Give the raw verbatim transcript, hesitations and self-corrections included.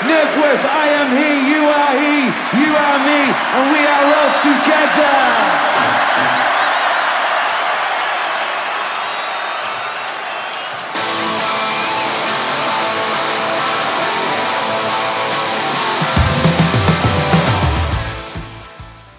Nebworth, I am he, you are he, you are me, and we are all together.